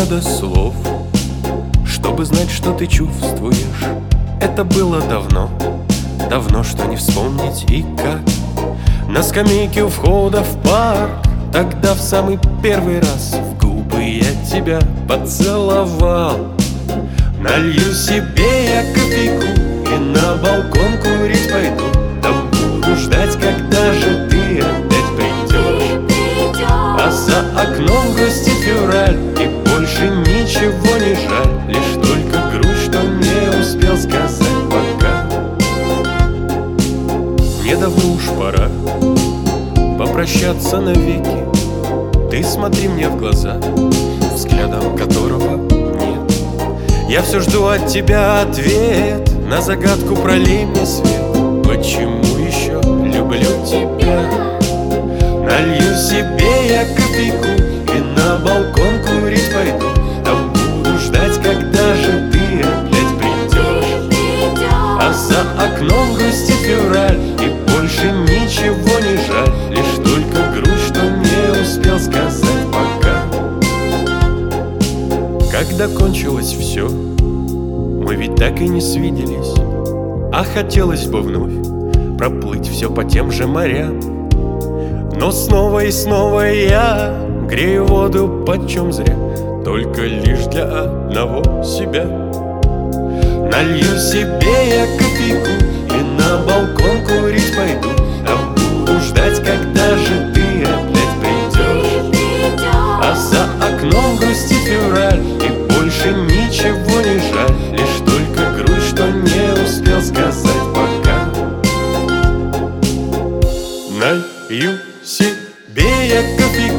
надо слов, чтобы знать, что ты чувствуешь. Это было давно, давно, что не вспомнить и как. На скамейке у входа в парк, тогда в самый первый раз в губы я тебя поцеловал. Налью себе я кофейку и на балкон курить пойду. Там буду ждать, когда же ты опять придешь. А за окном грустит февраль, и больше ничего не жаль. Лишь только грусть, что не успел сказать пока. Мне давно уж пора попрощаться навеки. Ты смотри мне в глаза, взглядом которого нет. Я все жду от тебя ответ на загадку, пролей мне свет. Почему еще люблю тебя? Налью себе я кофейку и на балкон курить пойду. Там буду ждать, когда же ты опять придешь. А за окном грустит февраль, и больше ничего не жаль. Лишь только грусть, что не успел сказать пока. Когда кончилось все, мы ведь так и не свиделись. А хотелось бы вновь проплыть все по тем же морям. Но снова и снова я грею воду почем зря, только лишь для одного себя. Налью себе я кофейку и на балкон курить пойду. Там буду ждать, когда же ты опять придешь. А за окном грустит февраль, и больше ничего не жаль. Лишь только грусть, что не успел сказать пока. Налью себе я кофейку